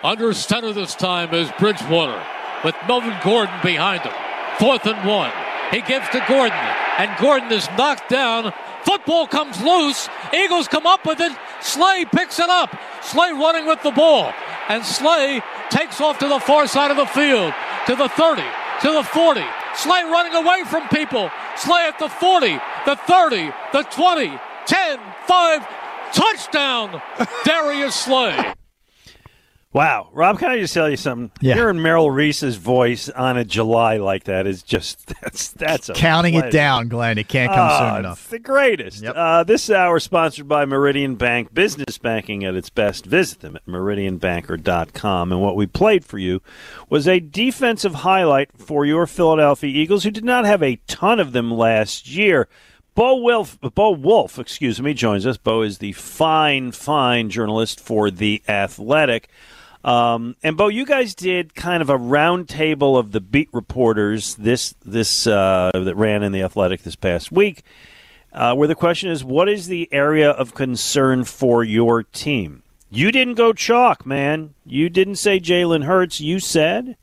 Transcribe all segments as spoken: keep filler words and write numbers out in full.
Under center this time is Bridgewater with Melvin Gordon behind him. Fourth and one. He gives to Gordon, and Gordon is knocked down. Football comes loose. Eagles come up with it. Slay picks it up. Slay running with the ball. And Slay takes off to the far side of the field, to the thirty, to the forty. Slay running away from people. Slay at the forty, the thirty, the twenty, ten, five. Touchdown, Darius Slay. Wow. Rob, can I just tell you something? Yeah. Hearing Merrill Reese's voice on a July like that is just, that's that's a Counting pleasure. it down, Glenn. It can't come oh, soon enough. It's the greatest. Yep. Uh, this hour is sponsored by Meridian Bank. Business banking at its best. Visit them at meridian banker dot com. And what we played for you was a defensive highlight for your Philadelphia Eagles, who did not have a ton of them last year. Bo Wolf, Bo Wolf, excuse me, joins us. Bo is the fine, fine journalist for The Athletic. Um, and, Bo, you guys did kind of a round table of the beat reporters this this uh, that ran in The Athletic this past week, uh, where the question is, what is the area of concern for your team? You didn't go chalk, man. You didn't say Jalen Hurts. You said?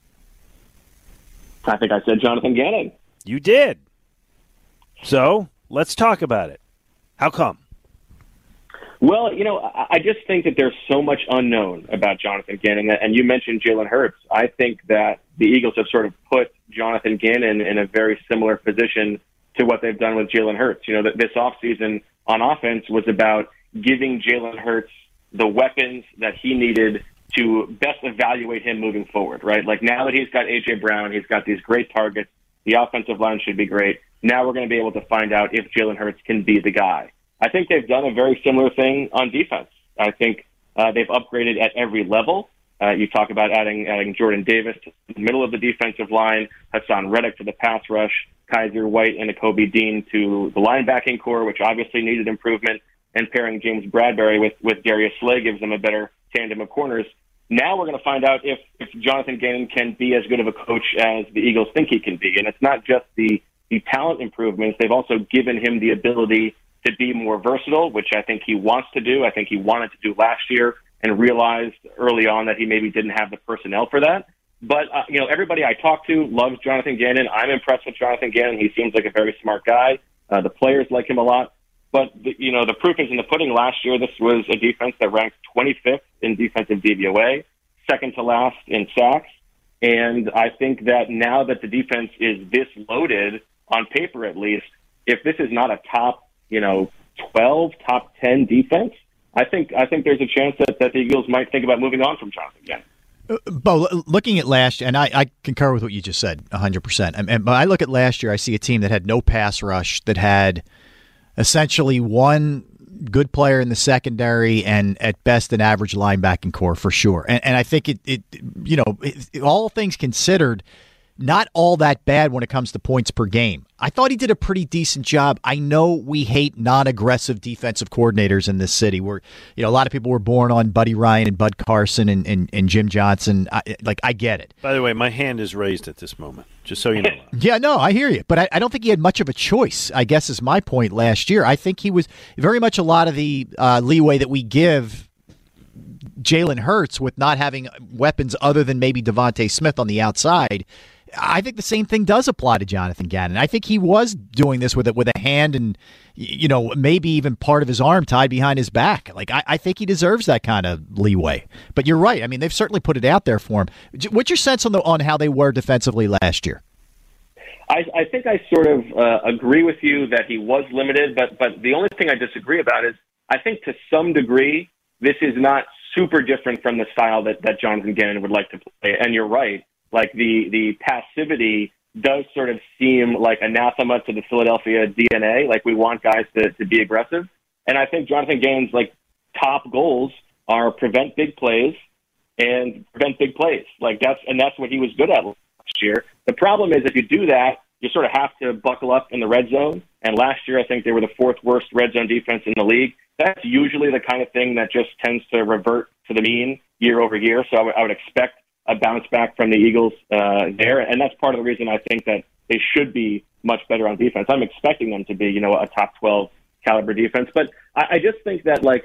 I think I said Jonathan Gannon. You did. So let's talk about it. How come? Well, you know, I just think that there's so much unknown about Jonathan Gannon, and you mentioned Jalen Hurts. I think that the Eagles have sort of put Jonathan Gannon in a very similar position to what they've done with Jalen Hurts. You know, this offseason on offense was about giving Jalen Hurts the weapons that he needed to best evaluate him moving forward, right? Like now that he's got A J. Brown, he's got these great targets, the offensive line should be great. Now we're going to be able to find out if Jalen Hurts can be the guy. I think they've done a very similar thing on defense. I think uh, they've upgraded at every level. Uh, you talk about adding adding Jordan Davis to the middle of the defensive line, Hassan Reddick to the pass rush, Kaiser White and Nakobe Dean to the linebacking core, which obviously needed improvement, and pairing James Bradbury with, with Darius Slay gives them a better tandem of corners. Now we're going to find out if, if Jonathan Gannon can be as good of a coach as the Eagles think he can be. And it's not just the, the talent improvements. They've also given him the ability to be more versatile, which I think he wants to do. I think he wanted to do last year and realized early on that he maybe didn't have the personnel for that. But, uh, you know, everybody I talk to loves Jonathan Gannon. I'm impressed with Jonathan Gannon. He seems like a very smart guy. Uh, the players like him a lot. But, the, you know, the proof is in the pudding. Last year, this was a defense that ranked twenty-fifth in defensive D V O A, second to last in sacks. And I think that now that the defense is this loaded, on paper at least, if this is not a top, you know, twelve, top ten defense, I think I think there's a chance that, that the Eagles might think about moving on from Jonathan Gannon. Uh, Bo, looking at last year, and I, I concur with what you just said one hundred percent. And, and, but I look at last year, I see a team that had no pass rush, that had essentially one good player in the secondary and at best an average linebacking core for sure. And, and I think it, it you know, it, all things considered, not all that bad when it comes to points per game. I thought he did a pretty decent job. I know we hate non-aggressive defensive coordinators in this city. Where, you know, a lot of people were born on Buddy Ryan and Bud Carson and, and, and Jim Johnson. I, like, I get it. By the way, my hand is raised at this moment, just so you know. Yeah, no, I hear you. But I, I don't think he had much of a choice, I guess is my point last year. I think he was very much a lot of the uh, leeway that we give Jalen Hurts with not having weapons other than maybe Devontae Smith on the outside. I think the same thing does apply to Jonathan Gannon. I think he was doing this with a, with a hand and, you know, maybe even part of his arm tied behind his back. Like, I, I think he deserves that kind of leeway. But you're right. I mean, they've certainly put it out there for him. What's your sense on the on how they were defensively last year? I, I think I sort of uh, agree with you that he was limited, but but the only thing I disagree about is I think to some degree this is not super different from the style that, that Jonathan Gannon would like to play. And you're right. Like the, the passivity does sort of seem like anathema to the Philadelphia D N A. Like we want guys to, to be aggressive. And I think Jonathan Gannon's like top goals are prevent big plays and prevent big plays. Like that's, and that's what he was good at last year. The problem is if you do that, you sort of have to buckle up in the red zone. And last year, I think they were the fourth worst red zone defense in the league. That's usually the kind of thing that just tends to revert to the mean year over year. So I, w- I would expect a bounce back from the Eagles uh, there. And that's part of the reason I think that they should be much better on defense. I'm expecting them to be, you know, a top twelve caliber defense. But I, I just think that, like,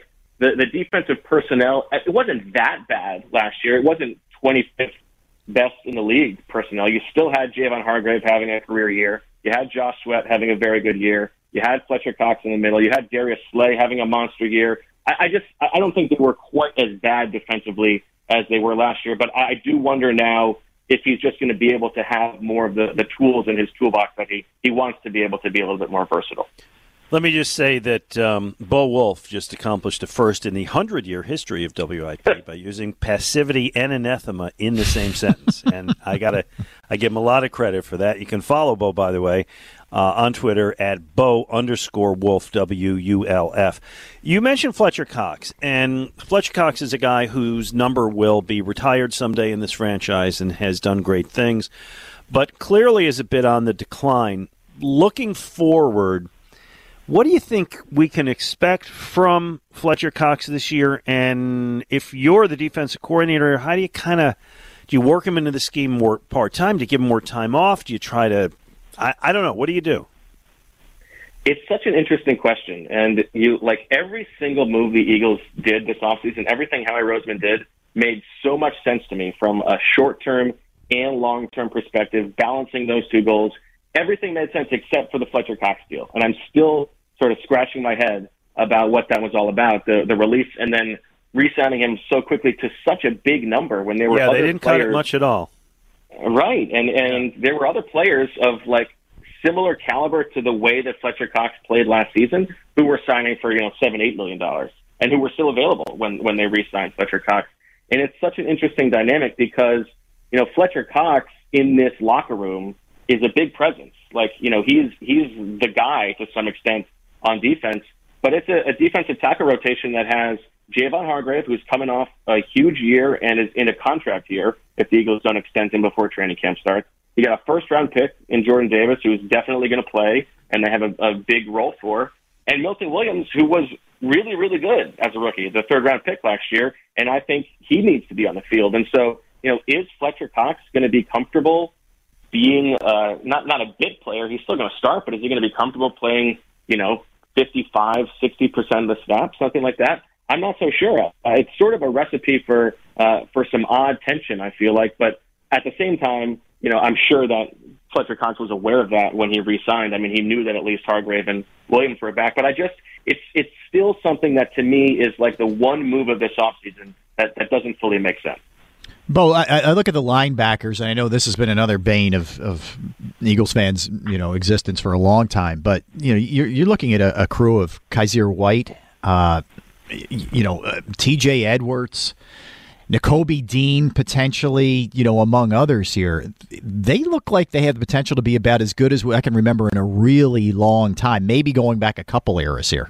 the, the defensive personnel, it wasn't that bad last year. It wasn't twenty-fifth best in the league personnel. You still had Javon Hargrave having a career year. You had Josh Sweat having a very good year. You had Fletcher Cox in the middle. You had Darius Slay having a monster year. I, I just I don't think they were quite as bad defensively as they were last year, but I, I do wonder now if he's just going to be able to have more of the, the tools in his toolbox that he, he wants to be able to be a little bit more versatile. Let me just say that um, Bo Wolf just accomplished a first in the hundred-year history of W I P by using passivity and anathema in the same sentence, and I gotta, I give him a lot of credit for that. You can follow Bo, by the way, uh, on Twitter at Bo underscore Wolf W U L F. You mentioned Fletcher Cox, and Fletcher Cox is a guy whose number will be retired someday in this franchise and has done great things, but clearly is a bit on the decline. Looking forward, what do you think we can expect from Fletcher Cox this year? And if you're the defensive coordinator, how do you kind of do you work him into the scheme more part-time? Do you give him more time off? Do you try to I, I don't know. What do you do? It's such an interesting question. And you like every single move the Eagles did this offseason, everything Howie Roseman did made so much sense to me from a short-term and long-term perspective, balancing those two goals. Everything made sense except for the Fletcher Cox deal. And I'm still sort of scratching my head about what that was all about, the the release and then re-signing him so quickly to such a big number when there were yeah, other they didn't players. cut it much at all. Right. And, and there were other players of, like, similar caliber to the way that Fletcher Cox played last season who were signing for, you know, seven, eight million dollars and who were still available when, when they re-signed Fletcher Cox. And it's such an interesting dynamic because, you know, Fletcher Cox in this locker room is a big presence. Like, you know, he's he's the guy to some extent on defense, but it's a, a defensive tackle rotation that has Javon Hargrave, who's coming off a huge year and is in a contract year if the Eagles don't extend him before training camp starts. You got a first-round pick in Jordan Davis, who's definitely going to play, and they have a, a big role for, and Milton Williams, who was really, really good as a rookie, the third-round pick last year, and I think he needs to be on the field. And so, you know, is Fletcher Cox going to be comfortable being uh, not not a bit player? He's still going to start, but is he going to be comfortable playing, you know, fifty-five, sixty percent of the snaps, something like that? I'm not so sure. Uh, it's sort of a recipe for uh, for some odd tension, I feel like. But at the same time, you know, I'm sure that Fletcher Cox was aware of that when he re-signed. I mean, he knew that at least Hargrave and Williams were back. But I just, it's it's still something that to me is like the one move of this offseason that, that doesn't fully make sense. Bo, I, I look at the linebackers, and I know this has been another bane of, of Eagles fans, you know, existence for a long time. But you know, you're, you're looking at a, a crew of Kaiser White, uh, you know, uh, T J Edwards, Nakobe Dean, potentially, you know, among others here. They look like they have the potential to be about as good as I can remember in a really long time, maybe going back a couple eras here.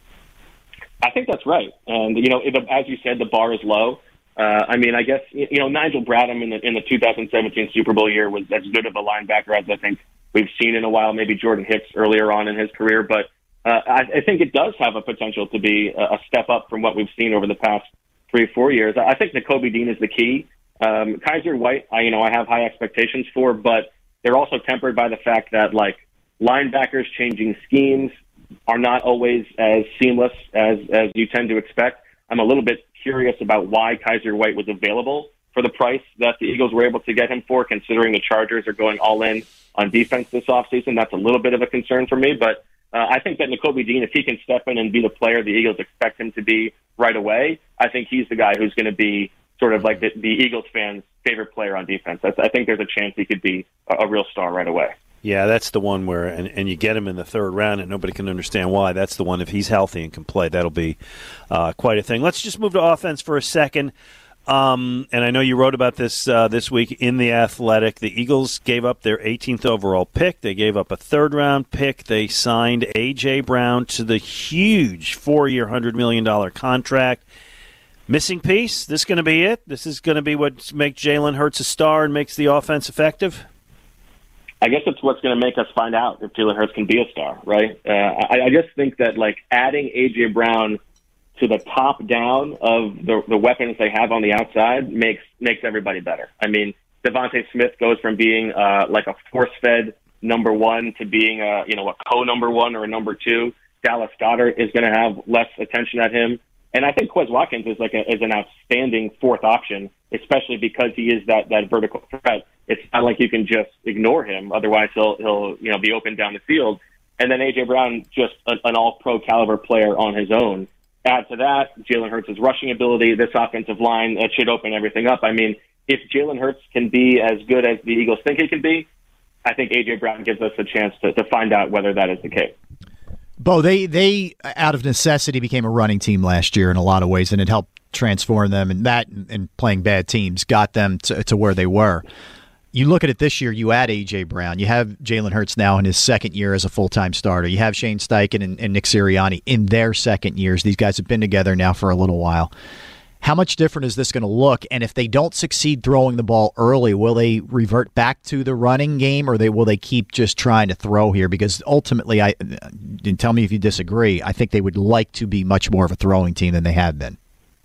I think that's right. And, you know, if, as you said, the bar is low. Uh, I mean, I guess, you know, Nigel Bradham in the, in the two thousand seventeen Super Bowl year was as good of a linebacker as I think we've seen in a while, maybe Jordan Hicks earlier on in his career. But uh, I, I think it does have a potential to be a, a step up from what we've seen over the past three or four years. I think Nakobe Dean is the key. Um, Kaiser White, I, you know, I have high expectations for, but they're also tempered by the fact that, like, linebackers changing schemes are not always as seamless as, as you tend to expect. I'm a little bit curious about why Kaiser White was available for the price that the Eagles were able to get him for, considering the Chargers are going all in on defense this offseason. That's a little bit of a concern for me, but uh, I think that Nakobe Dean, if he can step in and be the player the Eagles expect him to be right away, I think he's the guy who's going to be sort of like the, the Eagles fans' favorite player on defense. That's, I think there's a chance he could be a, a real star right away. Yeah, that's the one where, and, and you get him in the third round and nobody can understand why. That's the one, if he's healthy and can play, that'll be uh, quite a thing. Let's just move to offense for a second. Um, and I know you wrote about this uh, this week in The Athletic. The Eagles gave up their eighteenth overall pick. They gave up a third-round pick. They signed A J. Brown to the huge four-year, one hundred million dollars contract. Missing piece, this is going to be it? This is going to be what makes Jalen Hurts a star and makes the offense effective? I guess it's what's going to make us find out if Jalen Hurts can be a star, right? Uh, I, I just think that, like, adding A J. Brown to the top down of the, the weapons they have on the outside makes makes everybody better. I mean, Devontae Smith goes from being uh, like a force-fed number one to being a, you know, a co-number one or a number two. Dallas Goedert is going to have less attention at him And I think Quez Watkins is like a, is an outstanding fourth option, especially because he is that, that vertical threat. It's not like you can just ignore him. Otherwise, he'll, he'll you know, be open down the field. And then A J. Brown, just a, an all-pro caliber player on his own. Add to that, Jalen Hurts' rushing ability, this offensive line, that should open everything up. I mean, if Jalen Hurts can be as good as the Eagles think he can be, I think A J. Brown gives us a chance to, to find out whether that is the case. Bo, they, they, out of necessity, became a running team last year in a lot of ways, and it helped transform them, and that and playing bad teams got them to, to where they were. You look at it this year, you add A J. Brown. You have Jalen Hurts now in his second year as a full-time starter. You have Shane Steichen and, and Nick Sirianni in their second years. These guys have been together now for a little while. How much different is this going to look? And if they don't succeed throwing the ball early, will they revert back to the running game, or they will they keep just trying to throw here? Because ultimately, I and tell me if you disagree, I think they would like to be much more of a throwing team than they have been.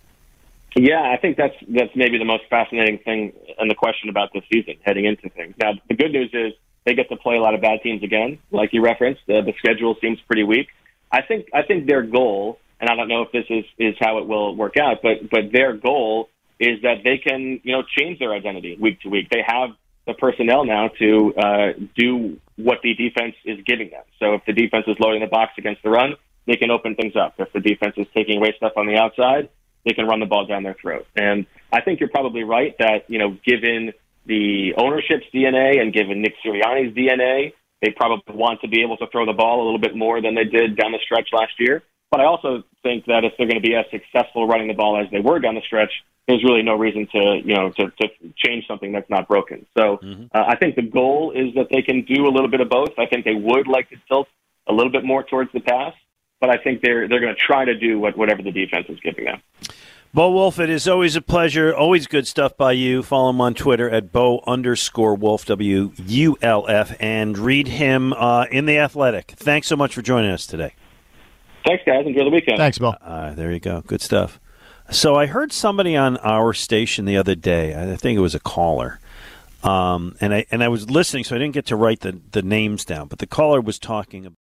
Yeah, I think that's that's maybe the most fascinating thing in the question about this season, heading into things. Now, the good news is they get to play a lot of bad teams again, like you referenced. Uh, the schedule seems pretty weak. I think I think their goal, and I don't know if this is, is how it will work out, but but their goal is that they can, you know, change their identity week to week. They have the personnel now to uh, do what the defense is giving them. So if the defense is loading the box against the run, they can open things up. If the defense is taking away stuff on the outside, they can run the ball down their throat. And I think you're probably right that, you know, given the ownership's D N A and given Nick Sirianni's D N A, they probably want to be able to throw the ball a little bit more than they did down the stretch last year. But I also think that if they're going to be as successful running the ball as they were down the stretch, there's really no reason to, you know, to, to change something that's not broken. So mm-hmm. uh, I think the goal is that they can do a little bit of both. I think they would like to tilt a little bit more towards the pass, but I think they're they're going to try to do what, whatever the defense is giving them. Bo Wulf, it is always a pleasure. Always good stuff by you. Follow him on Twitter at Bo underscore Wolf, W U L F, and read him uh, in The Athletic. Thanks so much for joining us today. Thanks, guys. Enjoy the weekend. Thanks, Bo. Uh, there you go. Good stuff. So I heard somebody on our station the other day. I think it was a caller. Um, and I and I was listening, so I didn't get to write the, the names down. But the caller was talking about